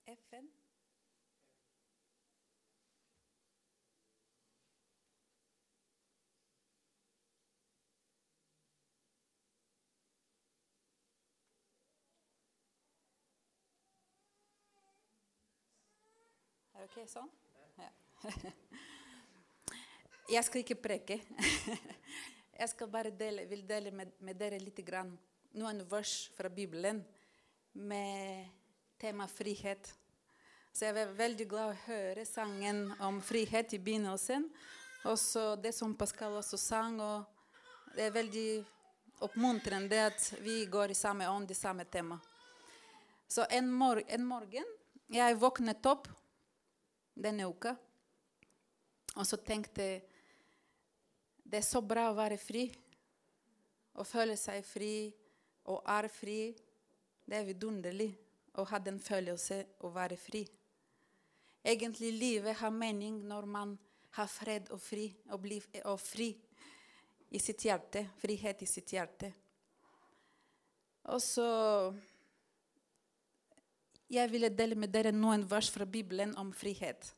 FN. Er det ok sånn? Ja. Jeg skal ikke preke. Jeg skal bare vil dele med dere litt grann noen vers fra Bibelen med tema frihet. Så jeg var veldig glad å høre sangen om frihet i begynnelsen. Og så det som Pascal også sang, og det er veldig oppmuntrende at vi går i samme ånd, i samme tema. Så en morgen, jeg våknet opp denne uka, og så tenkte jeg, det er så bra å være fri, å føle seg fri, og er fri. Det er vidunderlig å ha den følelse å være fri. Egentlig livet har mening når man har fred og fri, og fri i sitt hjerte, frihet i sitt hjerte. Og så, jeg ville dele med dere noen vers fra Bibelen om frihet.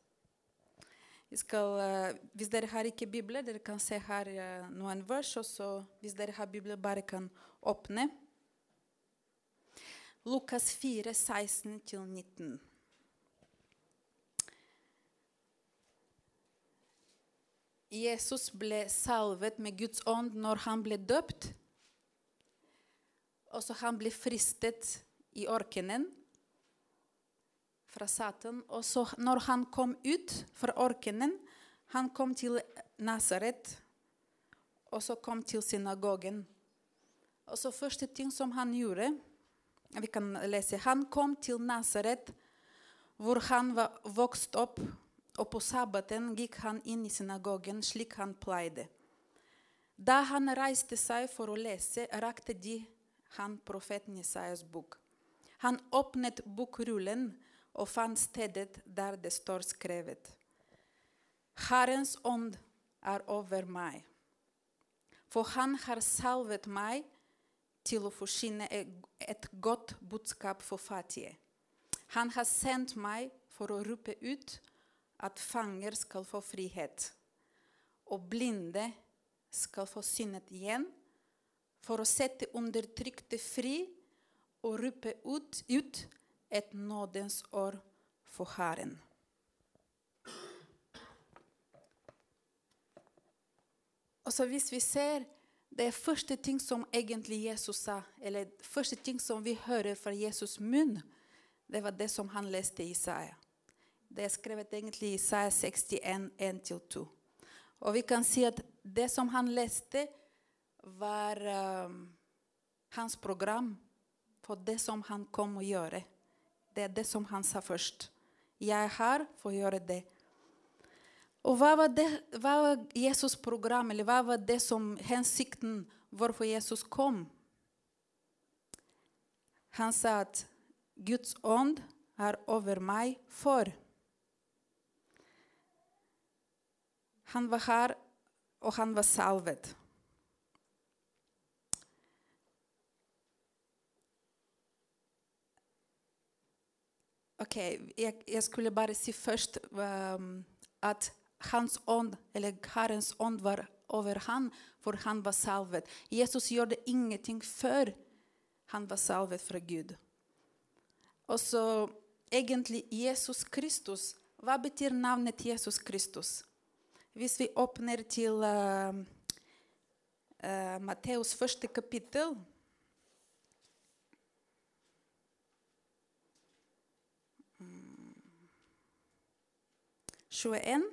Hvis dere har ikke Bibelen, dere kan se her noen vers, og så hvis dere har Bibelen, bare kan åpne. Lukas 4, 16-19. Jesus ble salvet med Guds ånd når han ble døpt, og så han ble fristet i ørkenen fra Satan. Og så når han kom ut fra ørkenen, han kom til Nazaret, og så kom til synagogen. Og så første ting som han gjorde, vi kan lese, han kom til Nazaret, hvor han var vokst opp, og på sabbaten gikk han inn i synagogen slik han pleide. Da han reiste seg for å lese, rakte han profeten Jesajas bok. Han åpnet bokrullen og fant stedet der det står skrevet: Herrens ånd er over meg, for han har salvet meg til å forkynne et godt budskap for fattige. Han har sendt meg for å rope ut at fanger skal få frihet, og blinde skal få synet igjen, for å sette undertrykte fri og rope ut et nådens år for Herren. Og så hvis vi ser, det er første ting som egentlig Jesus sa, eller første ting som vi hører fra Jesus munn, det var det som han leste i Isaiah. Det er skrevet egentlig i Isaiah 61, 1-2. Og vi kan si at det som han leste var hans program for det som han kom å gjøre. Det er det som han sa først. Jeg er her for å gjøre det. Og hva var Jesus program, eller hva var det som hensikten hvorfor Jesus kom? Han sa at Guds ånd er over meg for. Han var her, og han var salvet. Ok, jeg skulle bare si først at hans ånd, eller Herrens ånd var over han, for han var salvet. Jesus gjorde ingenting før han var salvet fra Gud. Og så egentlig Jesus Kristus, hva betyr navnet Jesus Kristus? Hvis vi åpner til Matteus 1. kapittel, «21».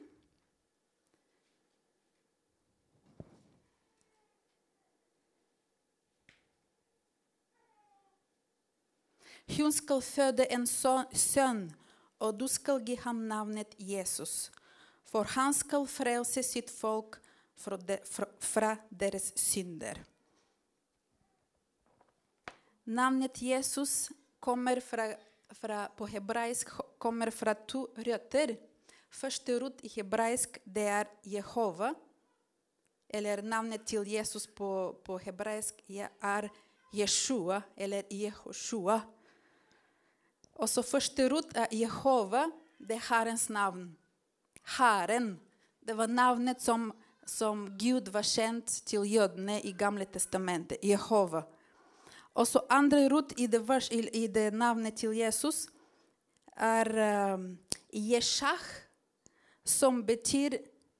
Hun skal føde en sønn, og du skal gi ham navnet Jesus, for han skal frelse sitt folk fra deres synder. Navnet Jesus kommer på hebraisk kommer fra to røtter. Første rot i hebraisk, det er Jehova, eller navnet til Jesus på hebraisk er Jeshua, eller Jehoshua. Og så første rot er Jehova, det er Herrens navn. Herren, det var navnet som Gud var kjent til jødene i Gamle testamentet, Jehova. Og så andre rot i det navnet til Jesus er Jeshach, som betyr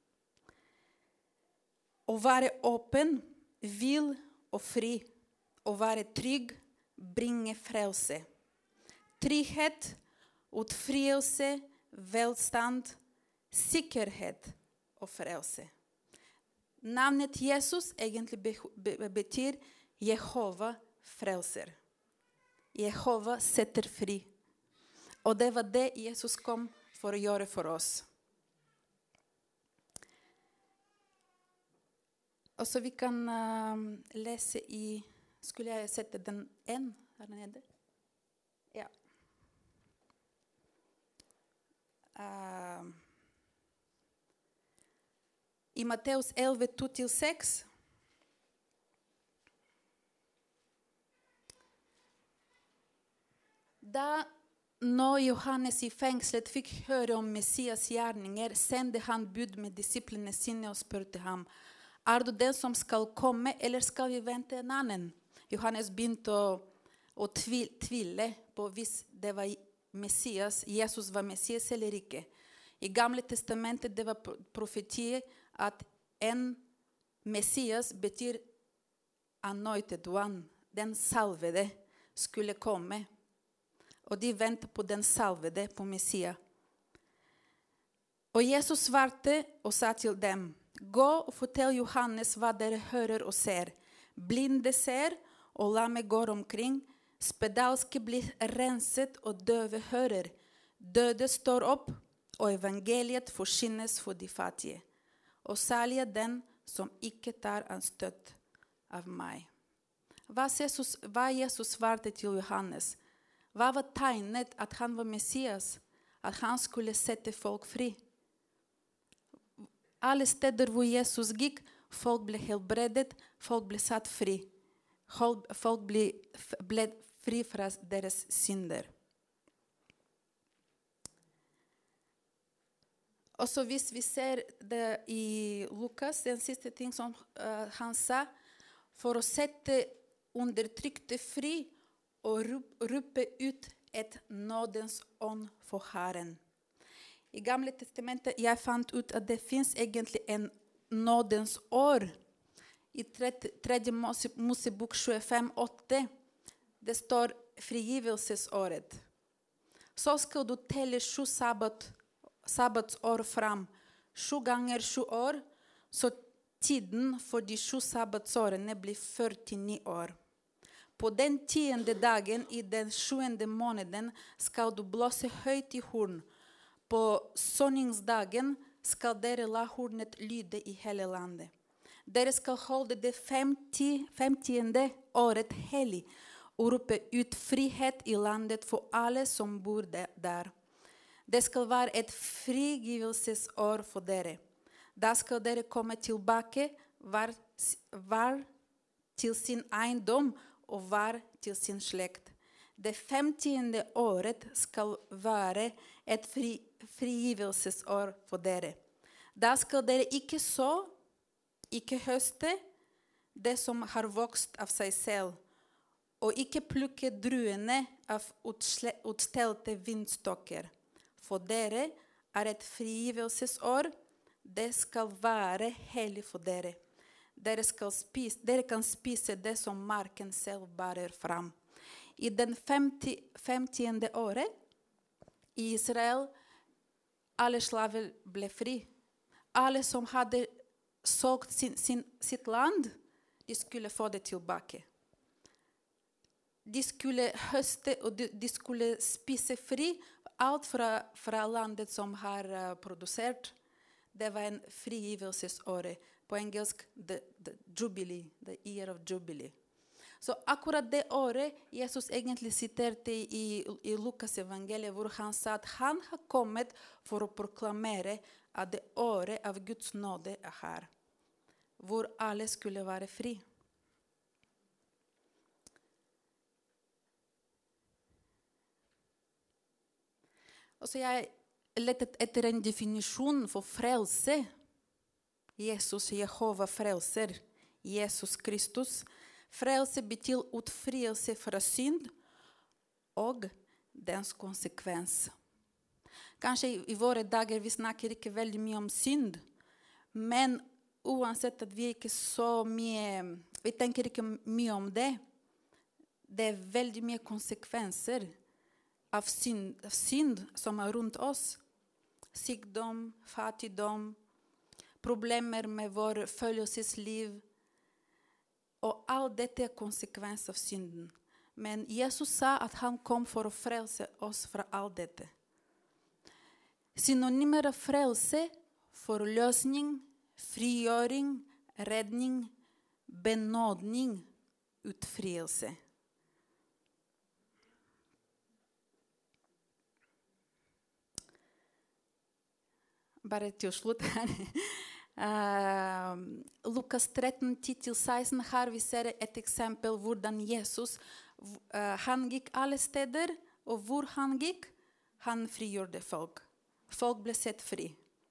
å være åpen, vill og fri, å være trygg, bringe frelse. Trygghet, utfrielse, velstand, sikkerhet og frelse. Navnet Jesus egentlig betyr Jehova frelser. Jehova setter fri. Og det var det Jesus kom for å gjøre for oss. Og så vi kan lese i... Skulle jeg sette den en her nede? Ja. I Matteus 11, 2-6. Da når Johannes i fengslet fikk høre om Messias gjerninger, sendte han bud med disiplene sine og spurte ham, er du den som skal komme, eller skal vi vente en annen? Johannes begynte å tvile på hvis det var Messias, Jesus var Messias eller ikke. I Gamle testamentet det var profetiet at en Messias betyr anointed one, den salvede skulle komme. Og de ventet på den salvede, på Messias. Og Jesus svarte og sa til dem, gå og fortell Johannes hva dere hører og ser. Blinde ser, og lamme går omkring. Spedalske blir renset, og døve hører. Døde står opp, og evangeliet forkynnes for de fattige. Og salig er den som ikke tar anstøt av meg. Hva Jesus svarte til Johannes? Hva var tegnet at han var Messias? At han skulle sette folk fri? Alle steder hvor Jesus gikk, folk ble helbredet, folk ble satt fri. Folk ble fri fra deres synder. Og så hvis vi ser det i Lukas, den siste ting som han sa, for å sette undertrykte fri og rope ut et nådens ånd for Herren. I Gamle testamentet jeg fant ut at det finnes egentlig en nådens år. I 3. Mosebok 25:8 det står frigivelsesåret. Så skal du telle 7 sabbatsår fram. 7 ganger 7 år, så tiden for de 7 sabbatsårene blir 49 år. På den 10. dagen i den 7. måneden skal du blåse høyt i horn. På sånningsdagen skal dere la hornet lyde i hele landet. Dere skal holde det 50. året hellig og rope ut frihet i landet for alle som bor der. Det skal være et frigivelsesår for dere. Da skal dere komme tilbake hver til sin eiendom og hver til sin slekt. Det 50. året skal være et frigivelsesår for dere. Da skal dere ikke så, ikke høste det som har vokst av seg selv, og ikke plukke druene av utstelte vindstokker. For dere er et frigivelsesår, det skal være hellig for dere. Dere kan spise det som marken selv bærer fram. I den 50. året i Israel, alle slaver ble fri. Alle som hadde solgt sitt land, de skulle få det tilbake. De skulle høste, og de skulle spise fri. Alt fra landet som har produsert. Det var en frigivelsesåret. På engelsk, the jubilee, the year of jubilee. Så akkurat det året Jesus egentlig siterte i Lukas evangeliet, hvor han sa at han har kommet for å proklamere at det året av Guds nåde er her. Hvor alle skulle være fri. Og så jeg lettet etter en definisjon for frelse. Jesus, Jehova frelser. Jesus Kristus. Frelse betyr utfrielse fra synd og dens konsekvens. Kanskje i våre dager vi snakker ikke veldig mye om synd, men uansett at vi ikke så mye, vi tenker ikke mye om det. Det er veldig mye konsekvenser av synd som er rundt oss. Sykdom, fattigdom, problemer med vår følelsesliv. Og alt dette er konsekvens av synden. Men Jesus sa at han kom for å frelse oss fra alt dette. Synonymer av frelse, forløsning, frigjøring, redning, benådning, utfrielse. Bare til slutt her. Lukas 13, 10-16 her vi ser et eksempel hvordan Jesus han gikk alle steder, og hvor han gikk, han frigjorde folk. Folk ble sett fri.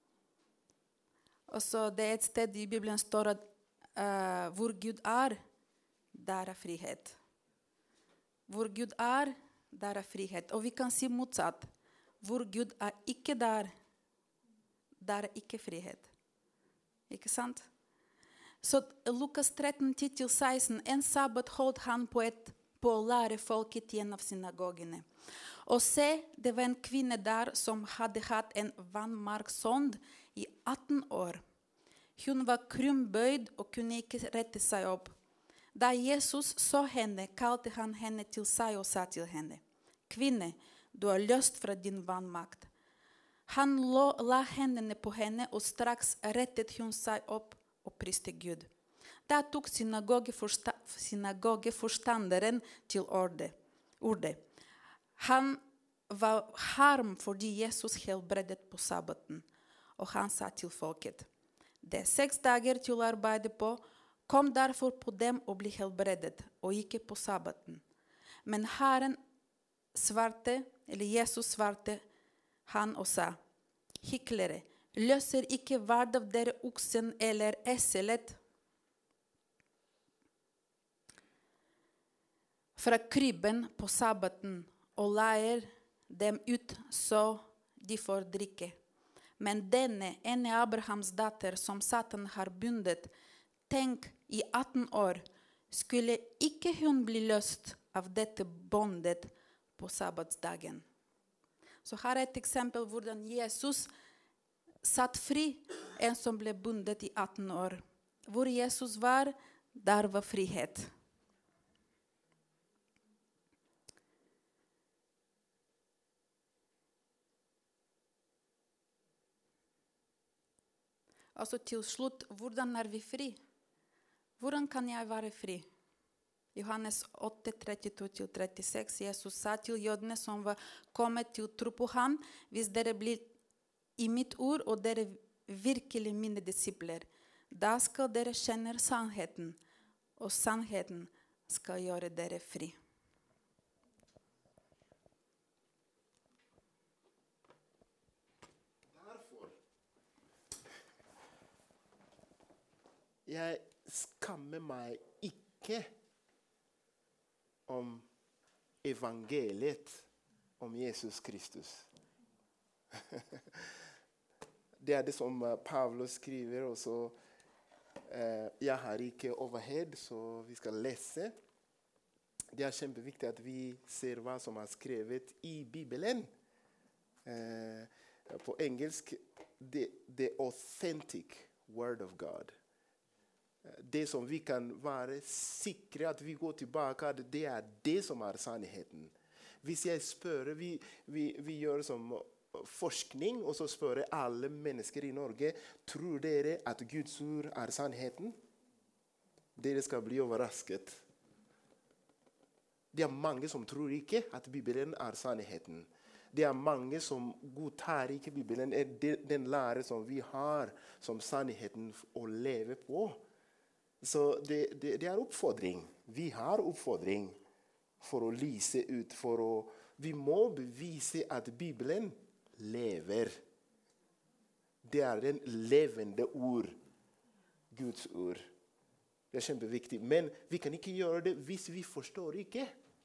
Og så det er et sted i Bibelen står at hvor Gud er, der er frihet. Hvor Gud er, der er frihet. Og vi kan si motsatt. Hvor Gud er ikke der, der er ikke frihet. Ikke sant? Så Lukas 13, 10-16, en sabbat holdt han på å lære folket i en av synagogene. Og se, det var en kvinne der som hadde hatt en vannmarksånd i 18 år. Hun var krumbøyd og kunne ikke rette seg opp. Da Jesus så henne, kalte han henne til seg og sa til henne, «Kvinne, du er løst fra din vannmakt.» Han la hendene på henne, og straks rettet hun seg opp og priste Gud. Da tok synagogeforstanderen til ordet. Han var harm fordi Jesus helbredet på sabbaten, og han sa til folket, «Det er 6 dager til å arbeide på, kom derfor på dem og bli helbredet, og ikke på sabbaten.» Men Jesus svarte han og sa, «Hyklere, løser ikke hver av dere oksen eller eselet fra krybben på sabbaten og leier dem ut så de får drikke. Men denne ene Abrahams datter som Satan har bundet, tenk i 18 år, skulle ikke hun bli løst av dette båndet på sabbatsdagen?» Så her er et eksempel hvordan Jesus satt fri en som ble bundet i 18 år. Hvor Jesus var, der var frihet. Altså til slutt, hvordan er vi fri? Hvordan kan jeg være fri? Johannes 8, 32-36, Jesus sa til jødene som var kommet til å tro på han, hvis dere blir i mitt ord, og dere virkelig mine disipler, da skal dere kjenne sannheten, og sannheten skal gjøre dere fri. Derfor jeg skammer meg ikke om evangeliet om Jesus Kristus. Det er det som Paulus skriver, og så jeg har ikke overhead, så vi skal lese. Det er kjempeviktig at vi ser hva som er skrevet i Bibelen. På engelsk, the authentic word of God. Det som vi kan være sikre at vi går tilbake, det er det som er sannheten. Hvis jeg spør, vi gjør som forskning, og så spør alle mennesker i Norge, tror dere at Guds ord er sannheten? Dere skal bli overrasket. Det er mange som tror ikke at Bibelen er sannheten. Det er mange som godtar ikke Bibelen, den lære som vi har som sannheten å leve på. Så det er oppfordring. Vi har oppfordring for å lyse ut, vi må bevise at Bibelen lever. Det den levende ord. Guds ord. Det kjempeviktig. Men vi kan ikke gjøre det hvis vi forstår ikke.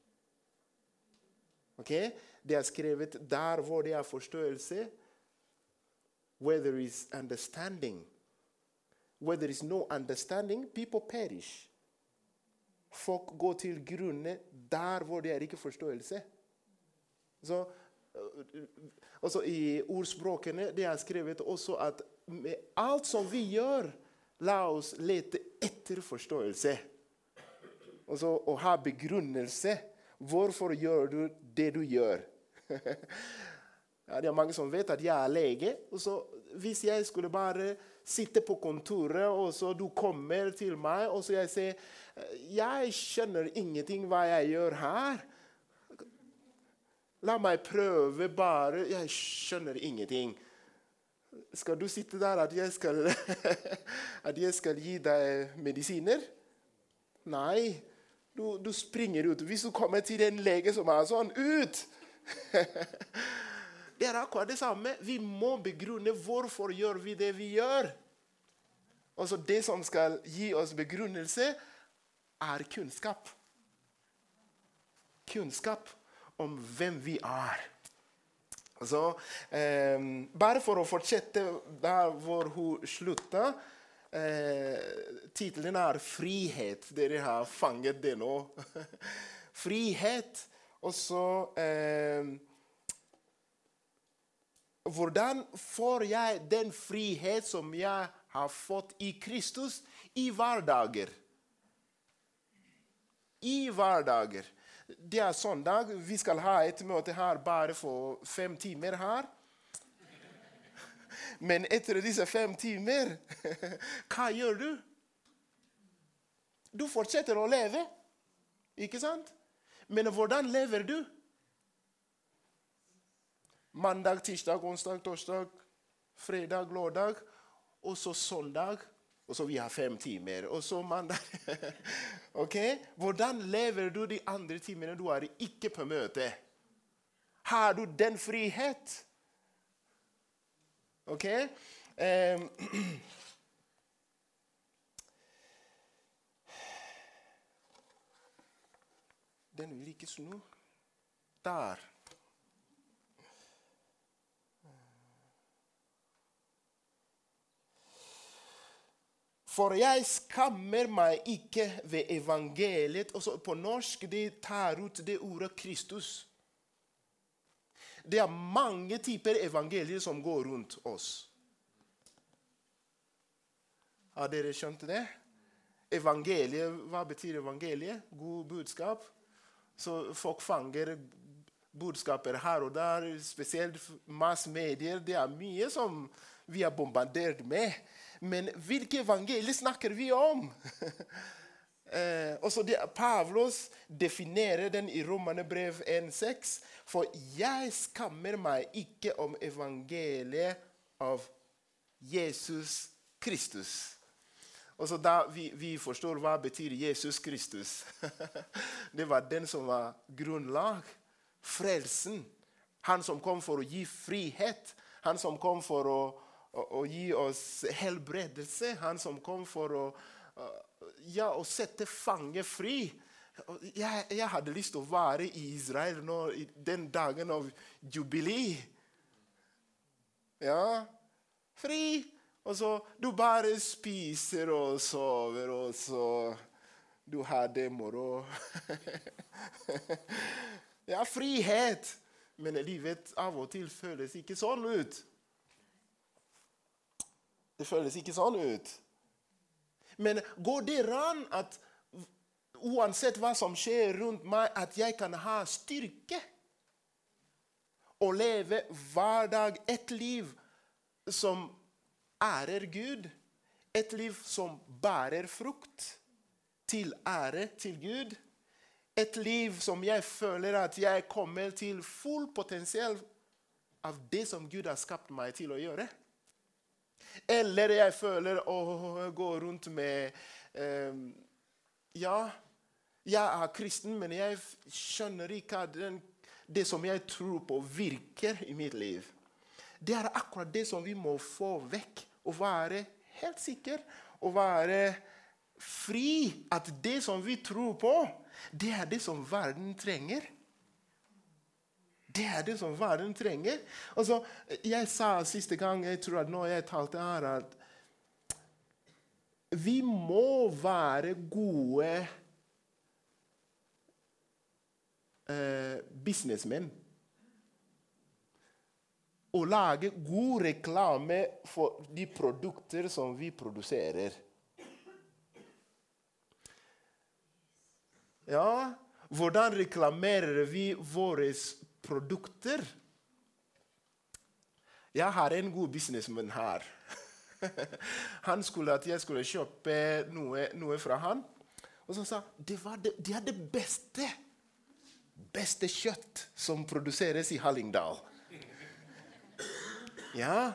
Okay? Det skrevet der hvor det forståelse. Where there is understanding. Where there is no understanding, people perish. Folk går til grunne der hvor det ikke forståelse. Så, også i ordspråkene det skrevet også at med alt som vi gjør, la oss lete etter forståelse. Altså å ha begrunnelse. Hvorfor gjør du det du gjør? Ja, det mange som vet at jeg lege. Og så, hvis jeg skulle bare sitte på kontoret, og så du kommer til meg, og så jeg sier, jeg skjønner ingenting hva jeg gjør her. La meg prøve bare, jeg skjønner ingenting. Skal du sitte der at jeg skal gi deg medisiner? Nei, du springer ut. Hvis du kommer til en lege som sånn, ut! Det akkurat det samme. Vi må begrunne hvorfor gjør vi det vi gjør. Og så det som skal gi oss begrunnelse, kunnskap. Kunnskap om hvem vi Så, bare for å fortsette der hvor hun sluttet, titelen frihet. Dere har fanget det nå. Frihet. Og så, hvordan får jeg den frihet som jeg har fått i Kristus i hverdager? I hverdager. Det søndag. Vi skal ha et møte her bare for 5 timer her. Men etter disse 5 timer, hva gjør du? Du fortsetter å leve. Ikke sant? Men hvordan lever du? Mandag, tirsdag, onsdag, torsdag, fredag, lørdag, og så søndag. Og så vi har 5 timer, og så mandag. Ok? Hvordan lever du de andre timene du ikke på møte? Har du den frihet? Ok? Den vil ikke snu. Der. For jeg skammer meg ikke ved evangeliet. Også på norsk det tar ut det ordet Kristus. Det mange typer evangelier som går rundt oss. Har dere skjønt det? Evangeliet, hva betyr evangeliet? God budskap. Så folk fanger budskaper her og der, spesielt massmedier. Det mye som vi bombardert med. Men hvilke evangelier snakker vi om? Også Pavlos definerer den i Romerne brev 1,6. For jeg skammer meg ikke om evangeliet av Jesus Kristus. Og så da vi forstår hva betyr Jesus Kristus. Det var den som var grunnlag. Frelsen. Han som kom for å gi frihet. Han som kom for å gi oss helbredelse. Han som kom for å sette fange fri. Jeg hadde lyst til å være i Israel nå, i den dagen av jubilee. Ja, fri. Og så du bare spiser og sover, og så du har det moro. Ja, frihet. Men livet av og til føles ikke sånn ut. Det føles ikke sånn ut. Men går det an at uansett hva som skjer rundt meg, at jeg kan ha styrke og leve hver dag et liv som ærer Gud, et liv som bærer frukt til ære til Gud, et liv som jeg føler at jeg kommer til full potensial av det som Gud har skapt meg til å gjøre. Eller jeg føler å gå rundt med jeg kristen, men jeg skjønner ikke at det som jeg tror på virker i mitt liv. det akkurat det som vi må få vekk. Og være helt sikker. Og være fri. At det som vi tror på, det det som verden trenger. Det det som verden trenger. Altså, jeg sa siste gang, jeg tror at når jeg talte her, at vi må være gode businessmenn. Og lage god reklame for de produkter som vi produserer. Ja, hvordan reklamerer vi våre produkter? Jeg har en god businessman her. Han skulle at jeg skulle kjøpe noe fra han. Og så sa det det beste kjøtt som produseres i Hallingdal. Ja.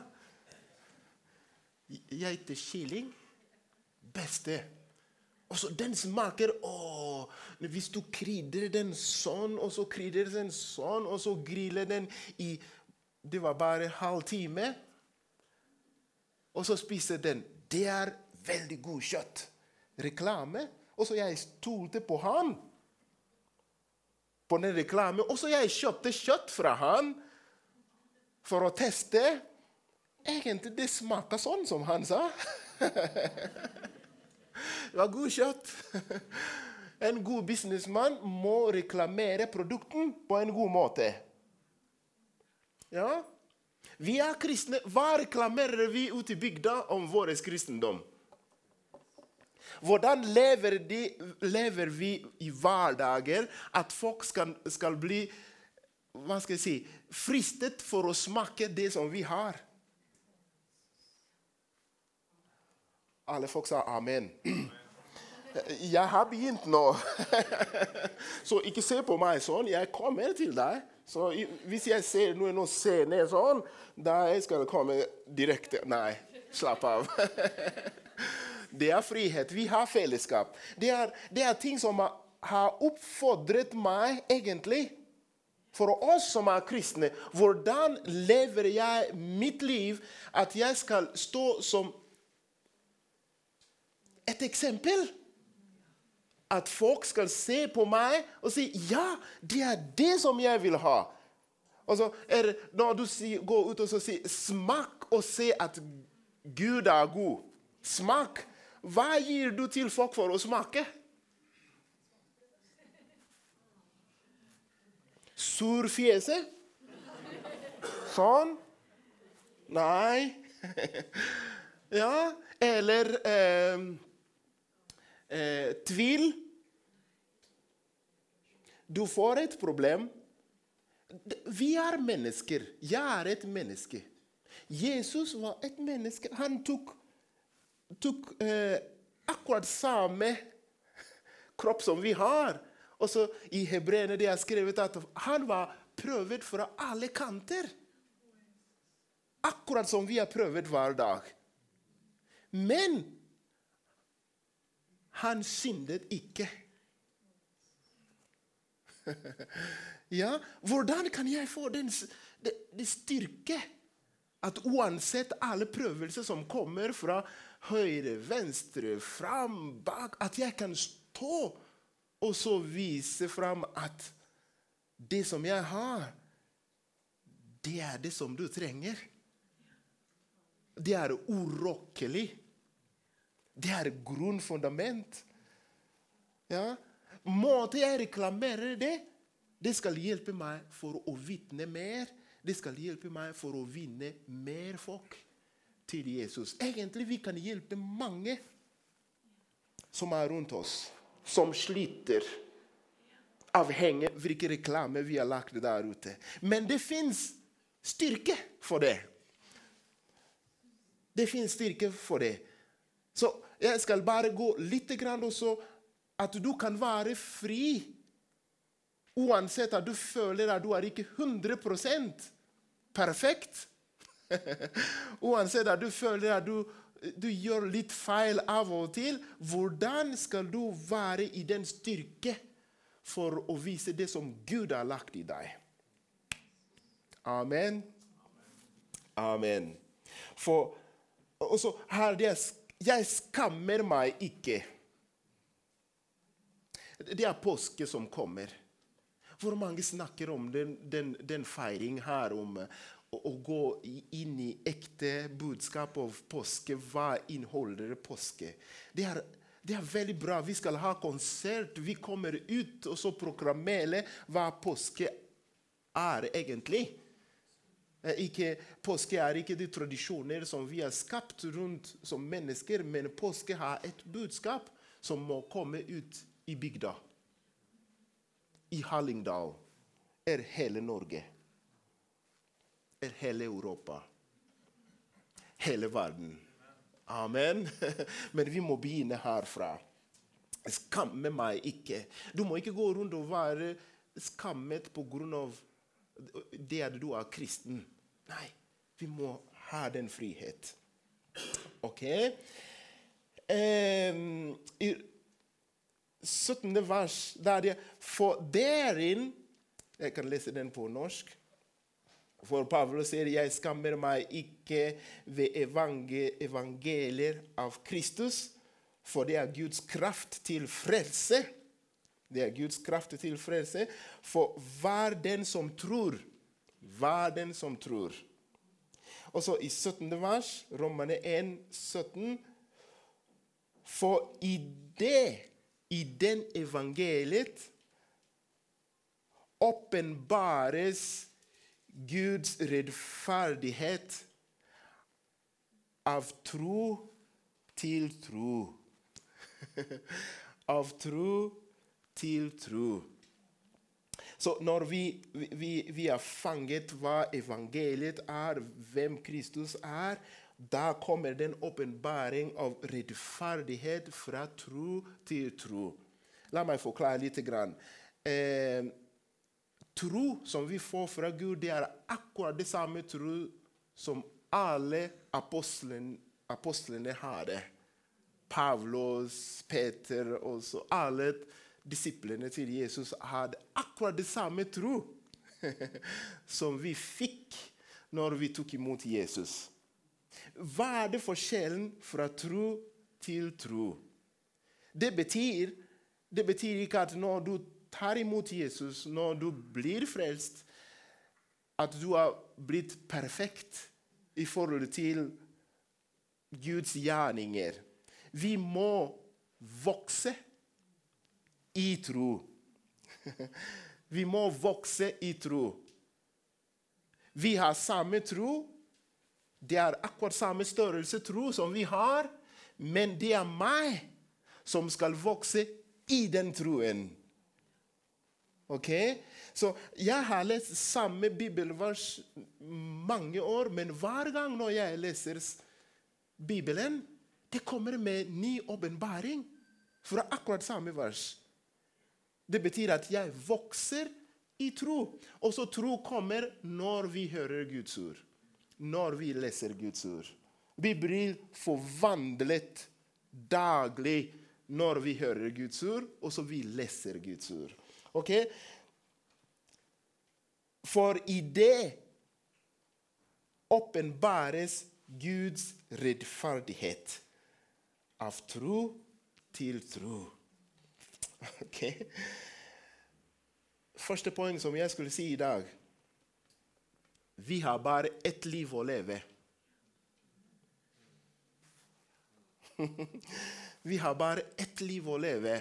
Jeg etter kylling. Beste. Og så den smaker, hvis du krydder den sånn, og så krydder den sånn, og så griller den i, det var bare halv time. Og så spiser den. Det veldig god kjøtt. Reklame. Og så jeg stolte på han. På den reklame. Og så jeg kjøpte kjøtt fra han. For å teste. Egentlig det smaker sånn som han sa. Det var god kjøtt. En god businessman må reklamere produkten på en god måte. Ja. Vi kristne. Hva reklamerer vi ut i bygda om vår kristendom? Hvordan lever vi i hverdager at folk skal bli, hva skal jeg si, fristet for å smake det som vi har? Alle folk sa amen. Jeg har begynt nå. Så ikke se på meg sånn. Jeg kommer til deg. Så hvis jeg ser noen ser ned sånn, da jeg skal komme direkte. Nei, slapp av. Det frihet. Vi har fellesskap. Det ting som har oppfordret meg egentlig. For oss som kristne. Hvordan lever jeg mitt liv at jeg skal stå som et eksempel? At folk skal se på meg og si, ja, det det som jeg vil ha. Og så når du går ut og sier, smak og se at Gud god. Smak. Hva gir du til folk for å smake? Surfjese? Sånn? Nei. Ja, eller tvil. Du får et problem. Vi mennesker. Jeg et menneske. Jesus var et menneske. Han tok akkurat samme kropp som vi har. Og så i Hebreerne det skrevet at han var prøvet fra alle kanter. Akkurat som vi har prøvet hver dag. Men han syndet ikke. Ja, hvordan kan jeg få den styrke at uansett alle prøvelser som kommer fra høyre, venstre, fram, bak, at jeg kan stå og så vise fram at det som jeg har, det det som du trenger. Det urokkelig. Det grunnfundament. Ja. Måte jeg reklamerer det skal hjelpe meg for å vitne mer. Det skal hjelpe meg for å vinne mer folk til Jesus. Egentlig vi kan hjelpe mange som rundt oss, som sliter, avhengig av hvilken reklame vi har lagt der ute. Men det finnes styrke for det. Det finnes styrke for det. Så jeg skal bare gå litt grann også, at du kan være fri, uansett at du føler at du ikke 100% perfekt. Uansett at du føler at du gjør litt feil av og til. Hvordan skal du være i den styrke for å vise det som Gud har lagt i deg? Amen. Amen. For også her det jeg skammer meg ikke. Det påske som kommer. Hvor mange snakker om den feiring her om å gå inn i ekte budskap av påske. Hva inneholder påske? Det er veldig bra. Vi skal ha konsert. Vi kommer ut og så proklamerer hva påske egentlig. Påske ikke de tradisjoner som vi har skapt rundt som mennesker, men påske har et budskap som må komme ut i bygda. I Hallingdal. Hele Norge. Hele Europa. Hele verden. Amen. Men vi må begynne herfra. Skamme meg ikke. Du må ikke gå rundt og være skammet på grunn av det at du kristen. Nei, vi må ha den frihet. Ok? I 17. vers, der for derin, jeg kan lese den på norsk, for Paulus sier, jeg skammer meg ikke ved evangelier av Kristus, for det Guds kraft til frelse. Det Guds kraft til frelse, for hver den som tror. Hver den som tror. Og så i 17. vers, Romerne 1, 17, for i den evangeliet åpenbares Guds rettferdighet av tro til tro. Av tro til tro. Så når vi har fanget hva evangeliet hvem Kristus da kommer den åpenbaring av rettferdighet fra tro til tro. La meg forklare litt grann. Tro som vi får fra Gud, det akkurat det samme tro som alle apostlene hadde. Pavlos, Peter og så alle disiplene til Jesus hadde akkurat det samme tro som vi fikk når vi tok imot Jesus. Hva det forskjellen fra tro til tro? Det betyr ikke at når du tar imot Jesus, når du blir frelst, at du har blitt perfekt i forhold til Guds gjerninger. Vi må vokse i tro. Vi må vokse i tro. Vi har samme tro. Det akkurat samme størrelse tro som vi har, men det meg som skal vokse i den troen. Ok? Så jeg har lest samme bibelvers mange år, men hver gang når jeg leser Bibelen, det kommer med ny åpenbaring fra akkurat samme vers. Det betyr at jeg vokser i tro. Og så tro kommer når vi hører Guds ord. Når vi leser Guds ord. Vi blir forvandlet daglig når vi hører Guds ord, og så vi leser Guds ord. Ok? For i det åpenbares Guds rettferdighet av tro til tro. Ok? Første poeng som jeg skulle si i dag. Vi har bare ett liv å leve. Vi har bare ett liv å leve.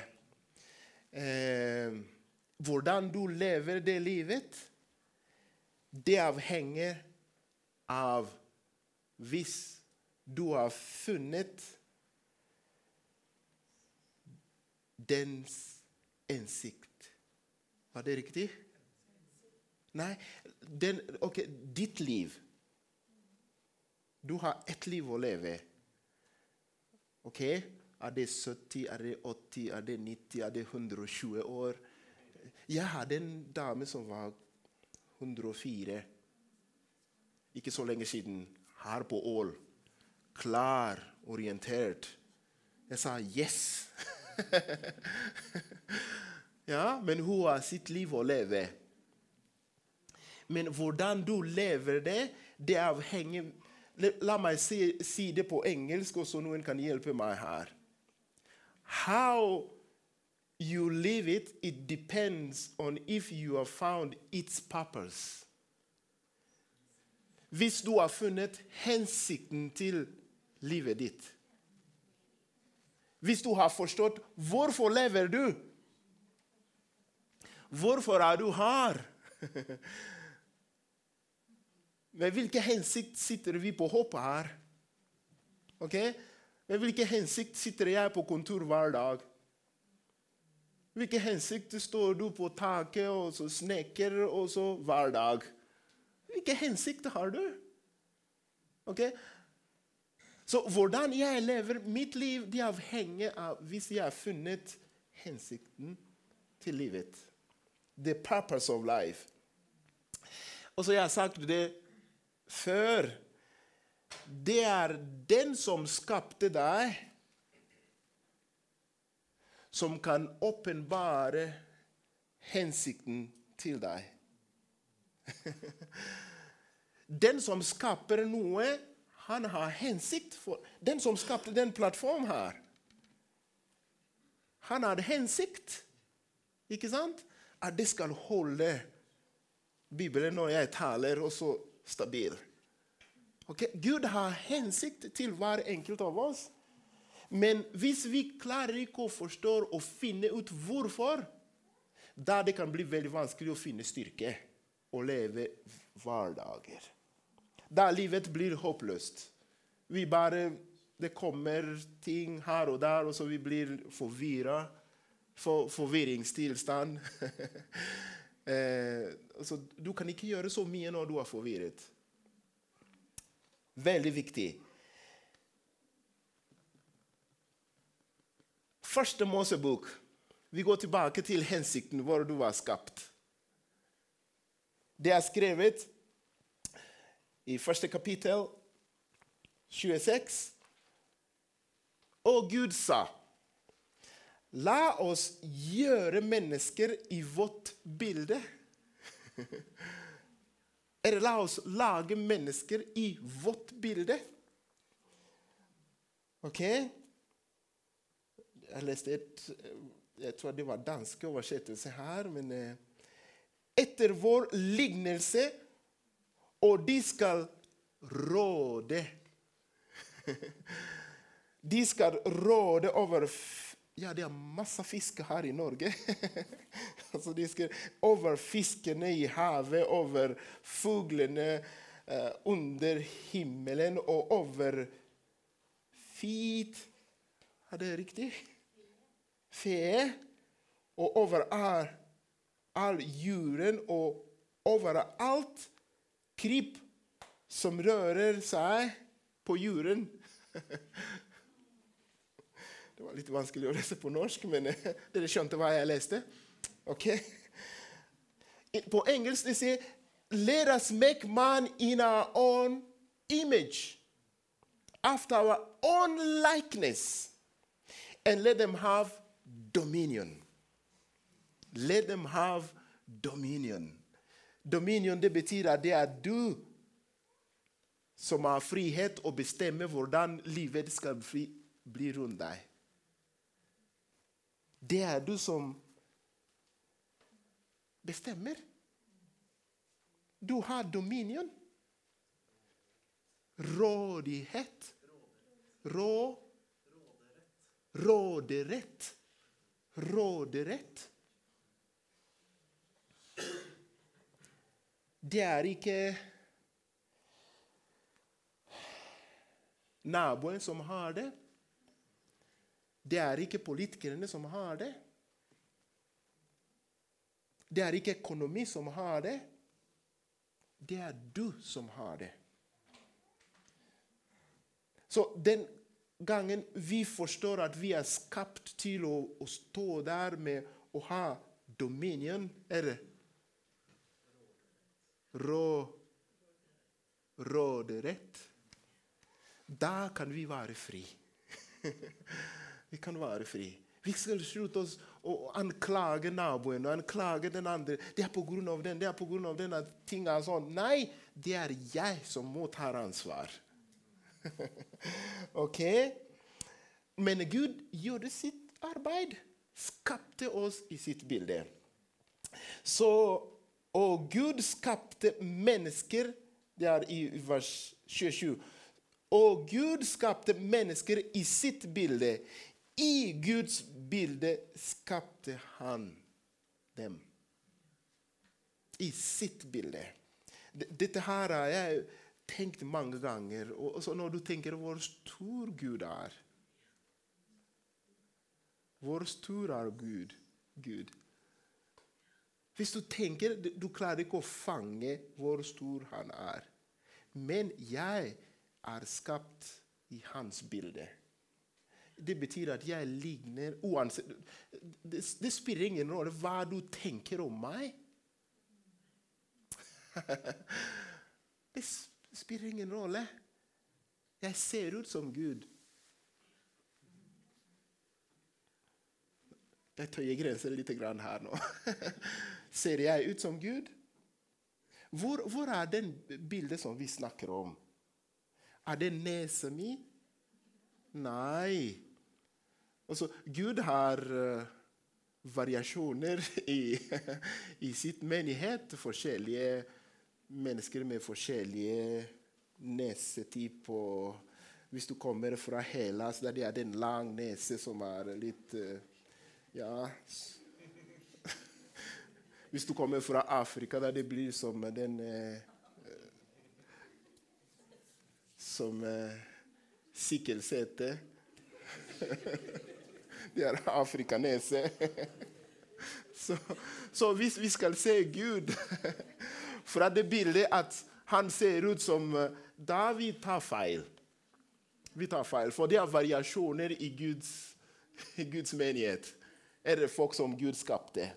Hvordan du lever det livet, det avhenger av hvis du har funnet dens ansikt. Var det riktig? Nei, ditt liv. Du har ett liv å leve. Ok? Det 70, det 80, det 90, det 120 år? Jeg hadde en dame som var 104. Ikke så lenge siden. Her på Ål. Klar, orientert. Jeg sa yes. Ja, men hun har sitt liv å leve. Men hvordan du lever det, det avhenger, la meg si det på engelsk, og så noen kan hjelpe meg her. How you live it, it depends on if you have found its purpose. Hvis du har funnet hensikten til livet ditt. Hvis du har forstått hvorfor lever du? Hvorfor er du her? Med hvilken hensikt sitter vi på hoppet her? Okay? Med hvilken hensikt sitter jeg på kontor hver dag? Hvilken hensikt står du på taket og så snekker og så hver dag? Hvilken hensikt har du? Okay? Så hvordan jeg lever mitt liv, det avhenger av hvis jeg har funnet hensikten til livet. The purpose of life. Og så jeg har sagt det før. Det er den som skapte deg, som kan åpenbare hensikten til deg. Den som skaper noe, han har hensikt for. Den som skapte den plattformen her, han har hensikt, ikke sant? At det skal holde Bibelen når jeg taler, og så stabil. Okay? Gud har hensikt til hver enkelt av oss. Men hvis vi klarer ikke å forstå og finne ut hvorfor, da det kan bli veldig vanskelig å finne styrke og leve hverdager. Da livet blir håpløst. Det kommer ting her og der, og så vi blir forvirret. Forvirringstilstand. Så du kan ikke gjøre så mye når du er forvirret. Veldig viktig. Første Mosebok. Vi går tilbake til hensikten hvor du var skapt. Det er skrevet i første kapittel 26. Og Gud sa, la oss gjøre mennesker i vårt bilde. Eller la oss lage mennesker i vårt bilde. Ok? Jeg leste jeg tror det var dansk oversettelse her, men etter vår lignelse, og de skal råde. De skal råde over ja, det er masse fisk her i Norge. Altså de skal over fiskene i havet, over fuglene under himmelen, og over fit, er det riktig? Fe, og over all jorden, og over alt kryp som rører seg på jorden. Det var litt vanskelig å lese på norsk, men dere skjønte hva jeg leste. Okay? På engelsk det sier, let us make man in our own image, after our own likeness, and let them have dominion. Let them have dominion. Dominion, det betyr at det er du som har frihet å bestemme hvordan livet skal bli rundt deg. Det er du som bestemmer. Du har dominion. Rådighet. Råderett. Råderett. Det er ikke naboen som har det. Det er ikke politikerne som har det. Det er ikke økonomi som har det. Det er du som har det. Så den gangen vi forstår at vi er skapt til å stå der med å ha dominion, eller råderett, da kan vi være fri. Vi kan være fri. Vi skal slutte oss å anklage naboen og anklage den andre. Det er på grunn av den, det er på grunn av den at ting er sånn. Nei, det jeg som må ta ansvar. Ok? Men Gud gjorde sitt arbeid. Skapte oss i sitt bilde. Så, og Gud skapte mennesker, det i vers 27. Og Gud skapte mennesker i sitt bilde. I Guds bilde skapte han dem. I sitt bilde. Dette her har jeg tenkt mange ganger. Og så når du tenker hvor stor Gud er. Hvor stor er Gud? Hvis du tenker, du klarer ikke å fange hvor stor han er. Men jeg er skapt i hans bilde. Det betyr at jeg ligner, uansett, det spiller ingen rolle hva du tenker om meg. Det spiller ingen rolle. Jeg ser ut som Gud. Jeg tøyer grenser litt grann her nå. Ser jeg ut som Gud? Hvor er den bildet som vi snakker om? Er det nesen min? Nei. Altså, Gud har variasjoner i sitt menighet. Forskjellige mennesker med forskjellige nesetyp. Hvis du kommer fra Hellas, der det er den lang nese som er litt... Ja. Hvis du kommer fra Afrika, der det blir som den... som sikkelsete. Det er afrikanese. Så hvis vi skal se Gud fra det bildet at han ser ut som, da vi tar feil. Vi tar feil, for det er variasjoner i Guds menighet. Er det folk som Gud skapte.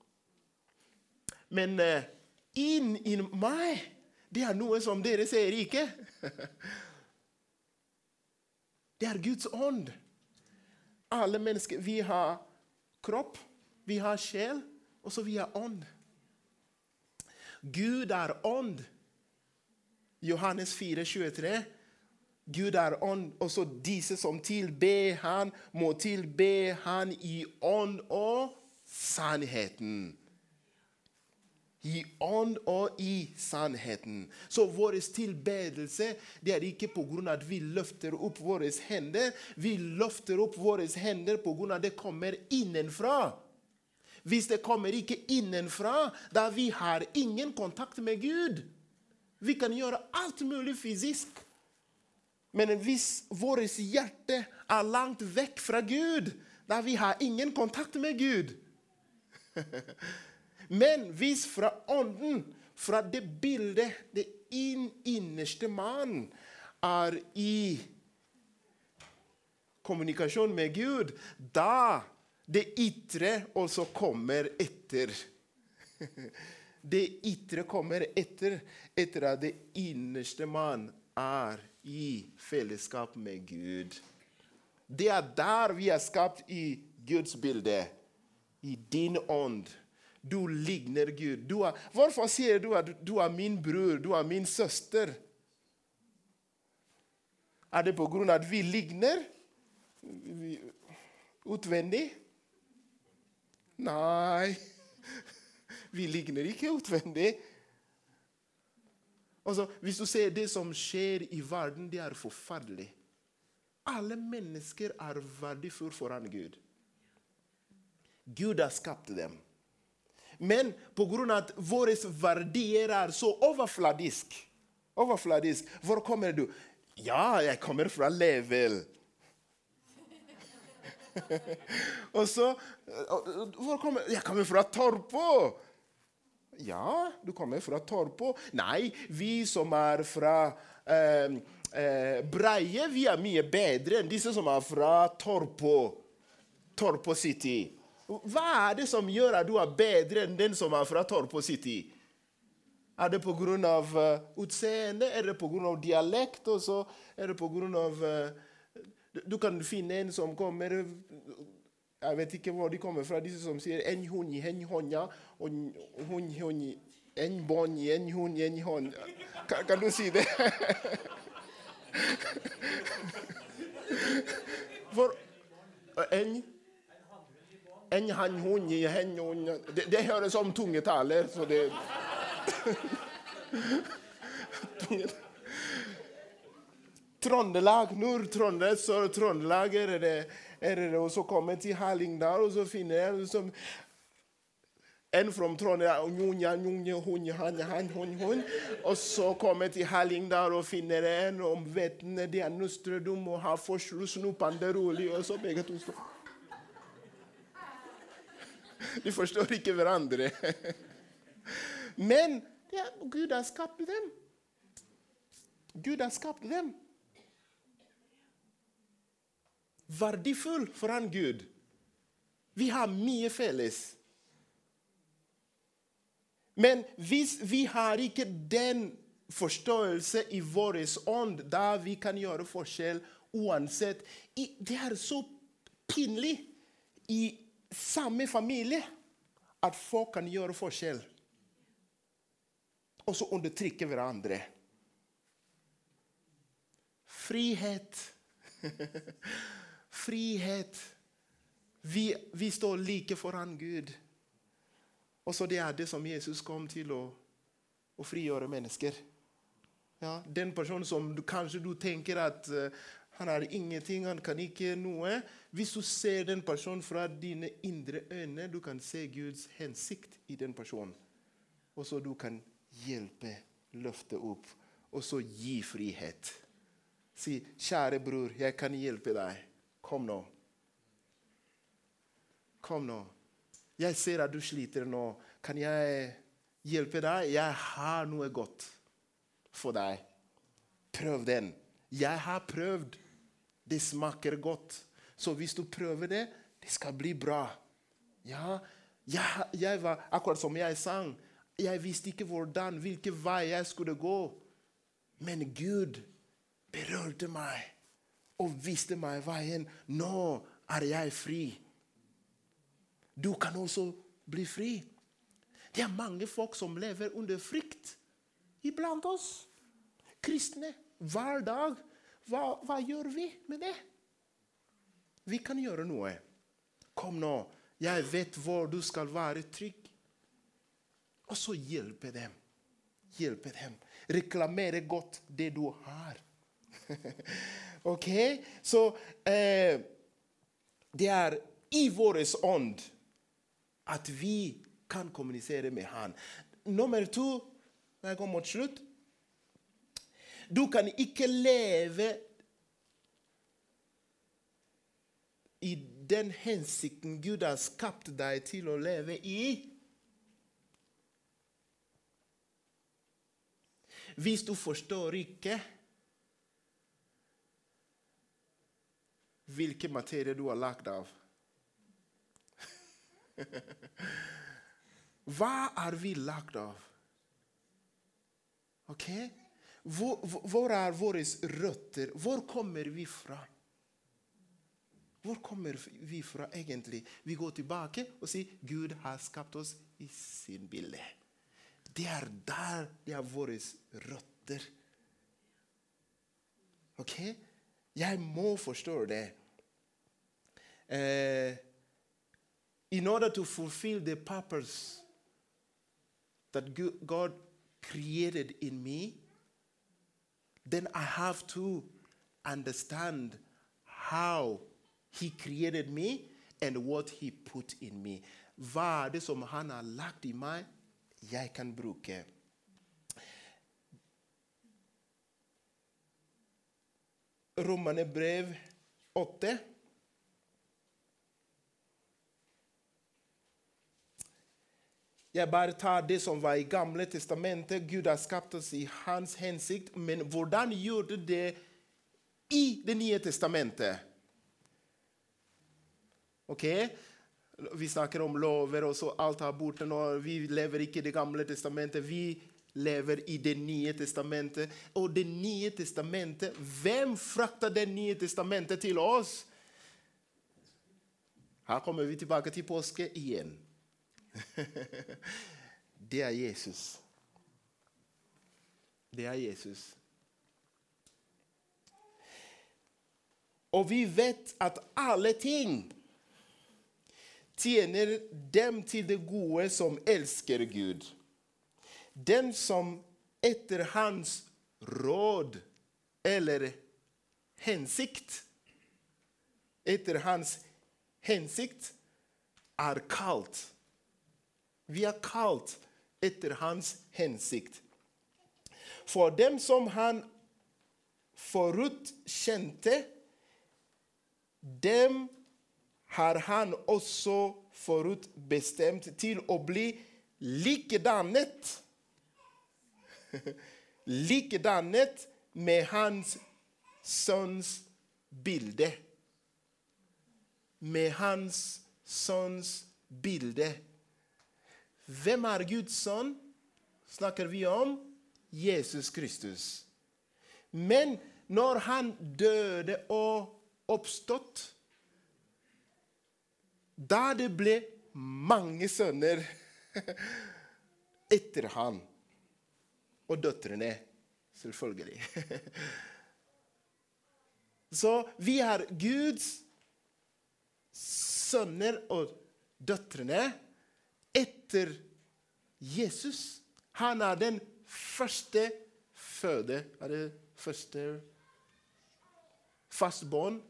Men inn i meg, det er noe som dere ser ikke. Det er Guds ånd. Alle mennesker, vi har kropp, vi har sjel, og så vi har ånd. Gud er ånd. Johannes 4:23. Gud er ånd, og så disse som tilber han, må tilbe han i ånd og sannheten. I ånd og i sannheten. Så vår tilbedelse, det er ikke på grunn av at vi løfter opp våre hender. Vi løfter opp våre hender på grunn av at det kommer innenfra. Hvis det kommer ikke innenfra, da vi har ingen kontakt med Gud. Vi kan gjøre alt mulig fysisk. Men hvis vårt hjerte er langt vekk fra Gud, da vi har ingen kontakt med Gud. Men hvis fra ånden, fra det bildet, det innerste mann er i kommunikasjon med Gud, da det ytre også kommer etter. Det ytre kommer etter at det innerste mann er i fellesskap med Gud. Det er der vi er skapt i Guds bilde, i din ånd. Du ligner Gud. Hvorfor sier du at du er min bror, du er min søster? Er det på grunn av at vi ligner utvendig? Nei, vi ligner ikke utvendig. Altså, hvis du ser det som skjer i verden, det er forferdelig. Alle mennesker er verdifulle foran Gud. Gud har skapt dem. Men på grunn av at våre verdier er så overfladisk. Hvor kommer du? Ja, jeg kommer fra Level. Og så, hvor kommer du? Jeg kommer fra Torpo. Ja, du kommer fra Torpo. Nei, vi som er fra Breie, vi er mye bedre enn disse som er fra Torpo City. Hva er det som gjør at du er bedre enn den som er fra Torpo City? Er det på grunn av utseende? Er det på grunn av dialekt? Og så er det på grunn av... Du kan finne en som kommer... Jeg vet ikke hvor de kommer fra, disse som sier en hunja, En bånd, en hund, en hånd. Kan du si det? For en han, hund, hen, hund. Det høres som tungetaler, så det... Trøndelag, Nord-Trøndelag, Sør-Trøndelag er det, og så kommer til Hallingdal, og så finner jeg som en fra Trøndelag, hun, og så kommer jeg til Hallingdal og finner en om vettene, de er nøstre, du må ha forslussnopende rolig, og så begge to står. De forstår ikke hverandre. Men Gud har skapt dem. Gud har skapt dem. Verdifull foran Gud. Vi har mye felles. Men hvis vi har ikke den forståelse i vår ånd, da vi kan gjøre forskjell uansett. Det er så pinlig i samme familie at folk kan gjøre forskjell. Og så undertrykke hverandre. Frihet. Frihet. Vi står like foran Gud. Og så det er det som Jesus kom til å frigjøre mennesker. Ja, den personen som kanskje du tenker at han har ingenting, han kan ikke noe. Hvis du ser den personen fra dine indre øyne, du kan se Guds hensikt i den personen. Og så du kan hjelpe, løfte opp, og så gi frihet. Si, kjære bror, jeg kan hjelpe deg. Kom nå. Kom nå. Jeg ser at du sliter nå. Kan jeg hjelpe deg? Jeg har noe godt for deg. Prøv den. Jeg har prøvd. Det smaker godt. Så hvis du prøver det, det skal bli bra. Ja, jeg var, akkurat som jeg sang, jeg visste ikke hvilken vei jeg skulle gå. Men Gud berørte meg og viste meg veien. Nå er jeg fri. Du kan også bli fri. Det er mange folk som lever under frykt iblant oss. Kristne, hver dag. Hva gjør vi med det? Vi kan gjøre noe. Kom nå, jeg vet hvor du skal være trygg. Og så hjelpe dem. Hjelpe dem. Reklamere godt det du har. Ok? Så det er i vår ånd at vi kan kommunisere med han. Nummer 2, når jeg går mot slutt. Du kan ikke leve i den hensikten Gud har skapt deg til å leve i. Hvis du forstår ikke hvilken materie du har lagt av. Hva er vi lagt av? Ok? Hvor er våre røtter? Hvor kommer vi fra? Hvor kommer vi fra egentlig? Vi går tilbake og sier, Gud har skapt oss i sin bilde. Det er der det er våre røtter. Ok? Jeg må forstå det. In order to fulfill the purpose that God created in me, then I have to understand how he created me and what he put in me. Hva er det som han har lagt i meg, jeg kan bruke. Romerne brev 8. Jeg bare tar det som var i gamle testamentet. Gud har skapt oss i hans hensikt, men hvordan gjorde det i det nye testamentet? Ok? Vi snakker om lover, og så alt er borte nå. Vi lever ikke i det gamle testamentet. Vi lever i det nye testamentet. Og det nye testamentet, hvem frakter det nye testamentet til oss? Her kommer vi tilbake til påske igjen. Det er Jesus. Det Jesus. Og vi vet at alle ting tjener dem til det gode som elsker Gud. Den som etter hans råd eller hensikt, etter hans hensikt er kalt. Vi er kalt etter hans hensikt. For dem som han forut kjente, dem har han også forut bestemt til å bli likedannet. Likedannet med hans sønns bilde. Med hans sønns bilde. Hvem er Guds sønn? Snakker vi om Jesus Kristus. Men når han døde og oppstått, da det ble mange sønner etter han, og døtrene, selvfølgelig. Så vi er Guds sønner og døtrene etter Jesus. Han er den første fødte. Er det første fastbarn?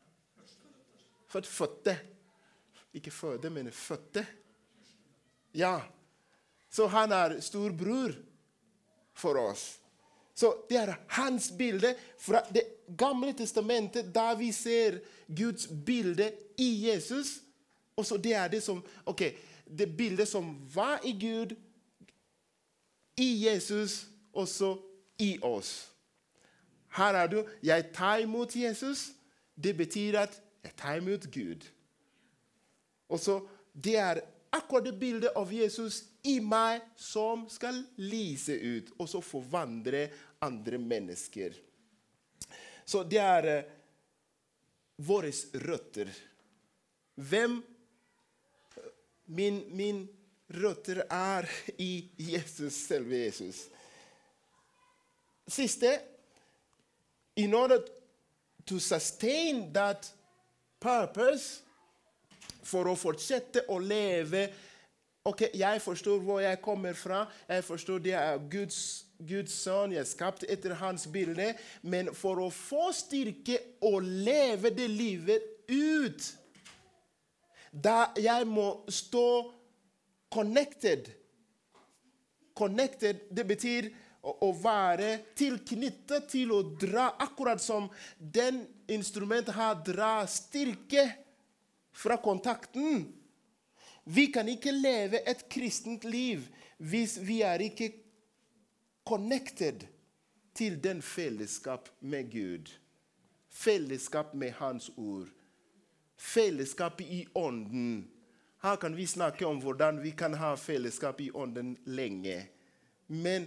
Fødte. Ikke fødte, men fødte. Ja. Så han er storbror for oss. Så det er hans bilde fra det gamle testamentet, da vi ser Guds bilde i Jesus. Og så det er det som, det bildet som var i Gud, i Jesus, og så i oss. Her er du, jeg tar imot Jesus, det betyr at jeg tar imot Gud. Og så det er akkurat det bildet av Jesus i meg som skal lyse ut, og så forvandle andre mennesker. Så det er våre røtter. Hvem min røtter er i Jesus, selve Jesus. Siste, in order to sustain that purpose, for å fortsette å leve. Jeg forstår hvor jeg kommer fra. Jeg forstår det er Guds sønn. Jeg er skapt etter hans bilde. Men for å få styrke å leve det livet ut, da jeg må stå connected. Connected, det betyr å være tilknyttet til å dra, akkurat som den instrumentet har dra styrke fra kontakten. Vi kan ikke leve et kristent liv hvis vi er ikke connected til den fellesskap med Gud. Fellesskap med hans ord. Fellesskap i ånden. Her kan vi snakke om hvordan vi kan ha fellesskap i ånden lenge. Men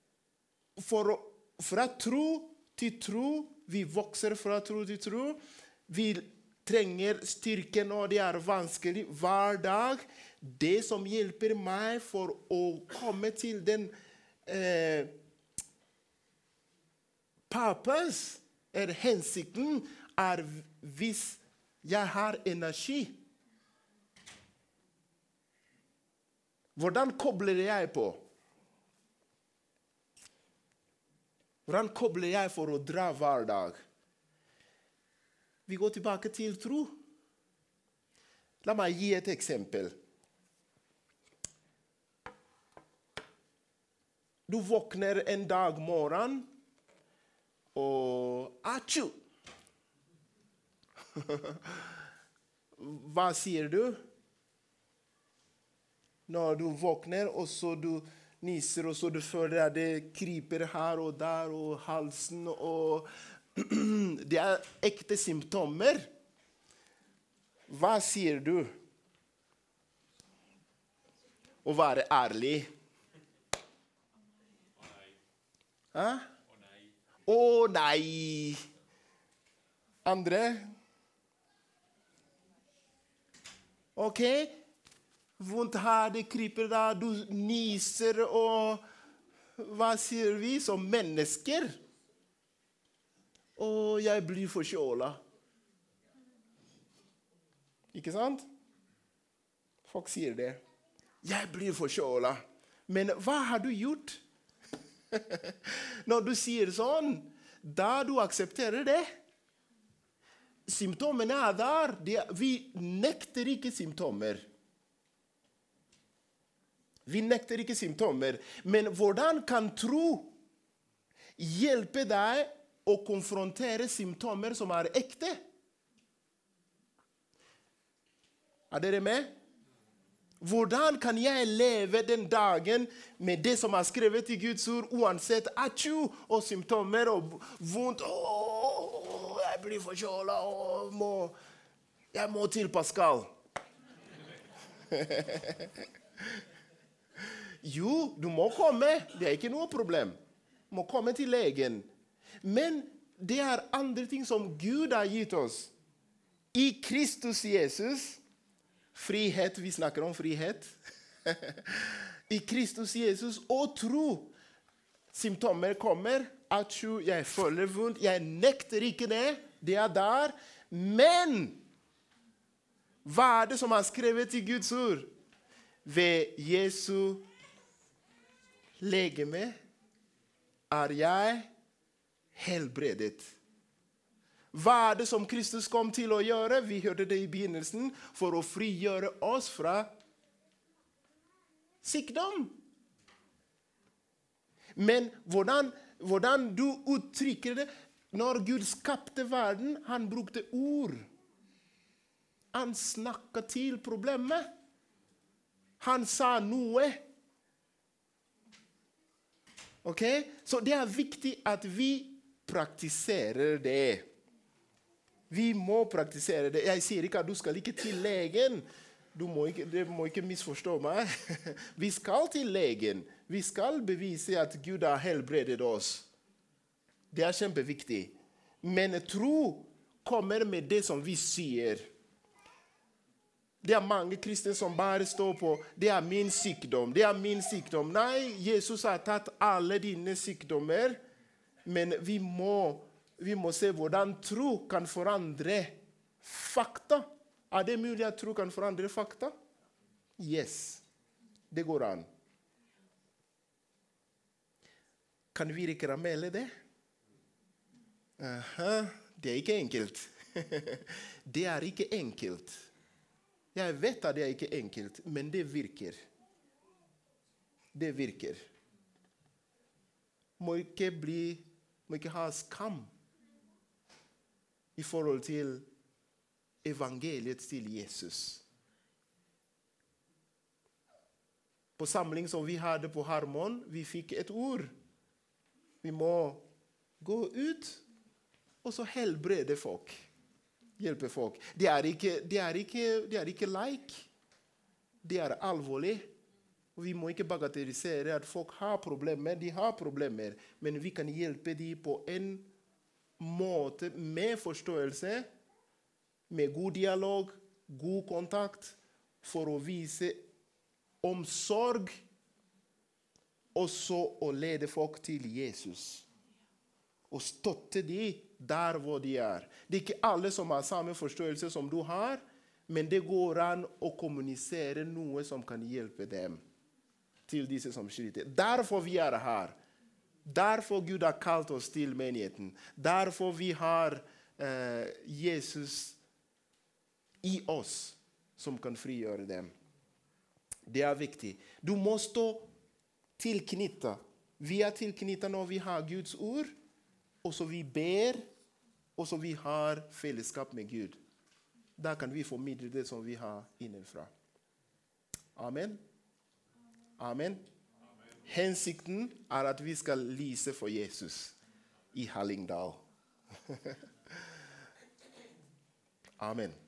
fra tro til tro, vi vokser fra tro til tro, vi trenger styrken, og det er vanskelig hver dag. Det som hjelper meg for å komme til den purpose, hensikten, er hvis jeg har energi. Hvordan kobler jeg på? Hvordan kobler jeg for å dra hver dag? Vi går tilbake til tro. La meg gi et eksempel. Du våkner en dag morgen, og atsju! Hva sier du? Når du våkner, og så du nyser, og så du føler at det kryper her og der, og halsen, og det er ekte symptomer. Hva sier du? Å være ærlig. Hæ? Å nei. Andre? Vondt her, det kryper der, du nyser og hva sier vi som mennesker? Å, jeg blir forkjølet. Ikke sant? Folk sier det. Jeg blir forkjølet. Men hva har du gjort? Når du sier sånn, da du aksepterer det. Symptomene er der. Vi nekter ikke symptomer. Vi nekter ikke symptomer. Men hvordan kan tro hjelpe deg å konfrontere symptomer som er ekte? Er dere med? Hvordan kan jeg leve den dagen med det som er skrevet i Guds ord, uansett atju og symptomer og vondt? Jeg blir forkjølet, jeg må til Pascal. Jo, du må komme. Det er ikke noe problem. Du må komme til legen. Men det er andre ting som Gud har gitt oss. I Kristus Jesus. Frihet, vi snakker om frihet. I Kristus Jesus og tro. Symptomer kommer. Atju, jeg føler vondt. Jeg nekter ikke det. Det er der. Men hva er det som er skrevet i Guds ord? Ved Jesu legeme er jeg helbredet. Hva er det som Kristus kom til å gjøre? Vi hørte det i begynnelsen, for å frigjøre oss fra sykdom. Men hvordan du uttrykker det? Når Gud skapte verden, han brukte ord. Han snakket til problemet. Han sa noe. Ok? Så det er viktig at vi praktiserer det. Vi må praktisere det. Jeg sier ikke at du skal ikke til legen. Du må ikke misforstå meg. Vi skal til legen. Vi skal bevise at Gud har helbredet oss. Det er kjempeviktig. Men tro kommer med det som vi sier. Det er mange kristne som bare står på, det er min sykdom, det er min sykdom. Nei, Jesus har tatt alle dine sykdommer, men vi må se hvordan tro kan forandre fakta. Er det mulig at tro kan forandre fakta? Yes, det går an. Kan vi reklamere det? Det er ikke enkelt. Det er ikke enkelt. Jeg vet at det er ikke enkelt, men det virker. Det virker. Må ikke ha skam i forhold til evangeliet til Jesus. På samling som vi hadde på Harmon, vi fikk et ord. Vi må gå ut, og så helbrede folk. Hjelpe folk. Det er ikke leik. Det er alvorlig. Og vi må ikke bagatellisere at folk har problemer. De har problemer, men vi kan hjelpe dem på en måte med forståelse, med god dialog, god kontakt, for å vise omsorg, og så å lede folk til Jesus. Og støtte dem der hvor de er. Det er ikke alle som har samme forståelse som du har, men det går an å kommunisere noe som kan hjelpe dem til disse som sliter. Derfor vi er her. Derfor Gud har kalt oss til menigheten. Derfor vi har Jesus i oss som kan frigjøre dem. Det er viktig. Du må stå tilknyttet. Vi er tilknyttet når vi har Guds ord, og så vi ber, og så vi har fellesskap med Gud. Da kan vi formidle det som vi har innenfra. Amen. Amen. Hensikten er at vi skal lyse for Jesus i Hallingdal. Amen.